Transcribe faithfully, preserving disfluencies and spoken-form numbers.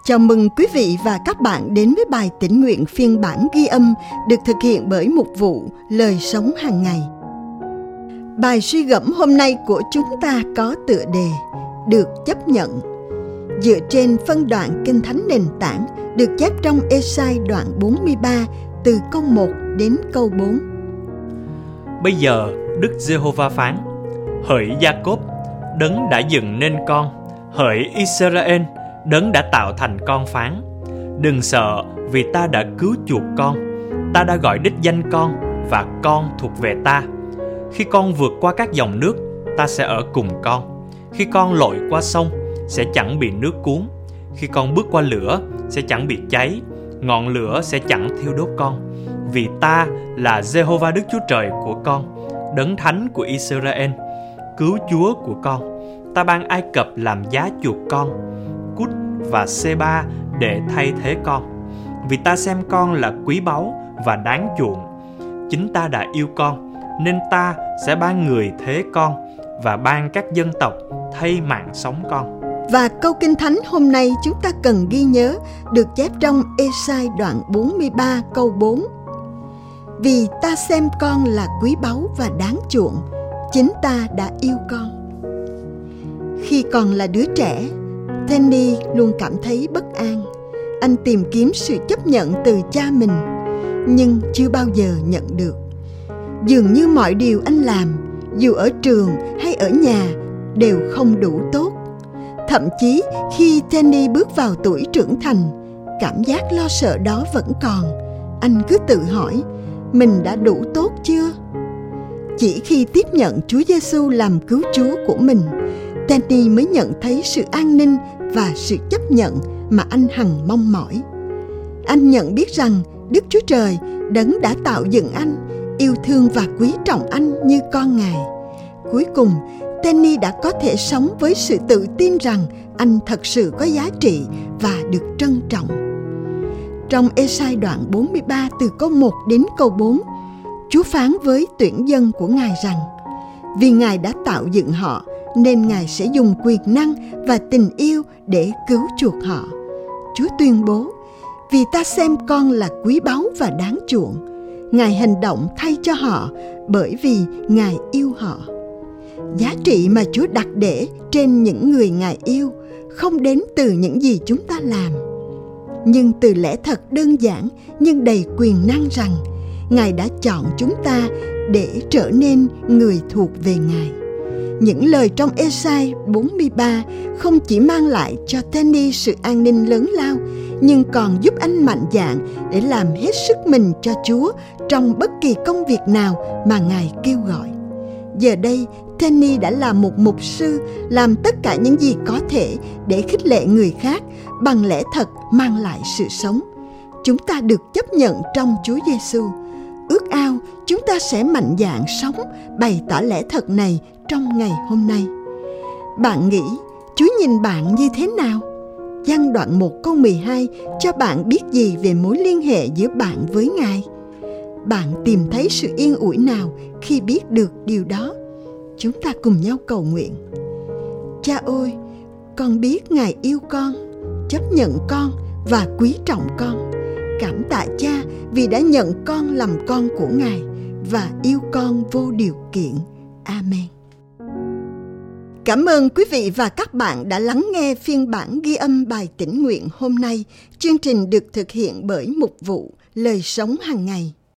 Chào mừng quý vị và các bạn đến với bài tĩnh nguyện phiên bản ghi âm được thực hiện bởi mục vụ Lời Sống Hàng Ngày. Bài suy gẫm hôm nay của chúng ta có tựa đề Được chấp nhận, dựa trên phân đoạn Kinh Thánh nền tảng được chép trong Ê-sai đoạn bốn mươi ba từ câu một đến câu bốn. Bây giờ Đức Giê-hô-va phán: Hỡi Gia-cốp, đấng đã dựng nên con, hỡi Israel, đấng đã tạo thành con phán: Đừng sợ, vì ta đã cứu chuộc con, ta đã gọi đích danh con, và con thuộc về ta. Khi con vượt qua các dòng nước, ta sẽ ở cùng con. Khi con lội qua sông, sẽ chẳng bị nước cuốn. Khi con bước qua lửa, sẽ chẳng bị cháy. Ngọn lửa sẽ chẳng thiêu đốt con. Vì ta là Giê-hô-va Đức Chúa Trời của con, đấng thánh của Israel, cứu Chúa của con. Ta ban Ai Cập làm giá chuộc con, Cút và Sê-ba để thay thế con. Vì ta xem con là quý báu và đáng chuộng. Chính ta đã yêu con, nên ta sẽ ban người thế con và ban các dân tộc thay mạng sống con. Và câu Kinh Thánh hôm nay chúng ta cần ghi nhớ được chép trong Ê-sai đoạn bốn mươi ba câu bốn. Vì ta xem con là quý báu và đáng chuộng, chính ta đã yêu con. Khi còn là đứa trẻ, Tenny luôn cảm thấy bất an. Anh tìm kiếm sự chấp nhận từ cha mình, nhưng chưa bao giờ nhận được. Dường như mọi điều anh làm, dù ở trường hay ở nhà, đều không đủ tốt. Thậm chí khi Tenny bước vào tuổi trưởng thành, cảm giác lo sợ đó vẫn còn. Anh cứ tự hỏi, mình đã đủ tốt chưa? Chỉ khi tiếp nhận Chúa Giêsu làm cứu Chúa của mình, Tenny mới nhận thấy sự an ninh và sự chấp nhận mà anh hằng mong mỏi. Anh nhận biết rằng Đức Chúa Trời, đấng đã tạo dựng anh, yêu thương và quý trọng anh như con Ngài. Cuối cùng, Tenny đã có thể sống với sự tự tin rằng anh thật sự có giá trị và được trân trọng. Trong Ê-sai đoạn bốn mươi ba từ câu một đến câu bốn, Chúa phán với tuyển dân của Ngài rằng: Vì Ngài đã tạo dựng họ, nên Ngài sẽ dùng quyền năng và tình yêu để cứu chuộc họ. Chúa tuyên bố: Vì ta xem con là quý báu và đáng chuộng, Ngài hành động thay cho họ bởi vì Ngài yêu họ. Giá trị mà Chúa đặt để trên những người Ngài yêu không đến từ những gì chúng ta làm, nhưng từ lẽ thật đơn giản nhưng đầy quyền năng rằng Ngài đã chọn chúng ta để trở nên người thuộc về Ngài. Những lời trong Ê-sai bốn mươi ba không chỉ mang lại cho Tenny sự an ninh lớn lao, nhưng còn giúp anh mạnh dạn để làm hết sức mình cho Chúa trong bất kỳ công việc nào mà Ngài kêu gọi. Giờ đây, Tenny đã là một mục sư, làm tất cả những gì có thể để khích lệ người khác bằng lẽ thật mang lại sự sống. Chúng ta được chấp nhận trong Chúa Giêsu. Ước ao chúng ta sẽ mạnh dạn sống, bày tỏ lẽ thật này trong ngày hôm nay. Bạn nghĩ Chúa nhìn bạn như thế nào? Giăng đoạn một câu mười hai cho bạn biết gì về mối liên hệ giữa bạn với Ngài? Bạn tìm thấy sự yên ủi nào khi biết được điều đó? Chúng ta cùng nhau cầu nguyện. Cha ơi, con biết Ngài yêu con, chấp nhận con và quý trọng con. Cảm tạ Cha vì đã nhận con làm con của Ngài và yêu con vô điều kiện. Amen. Cảm ơn quý vị và các bạn đã lắng nghe phiên bản ghi âm bài tĩnh nguyện hôm nay. Chương trình được thực hiện bởi mục vụ Lời Sống Hàng Ngày.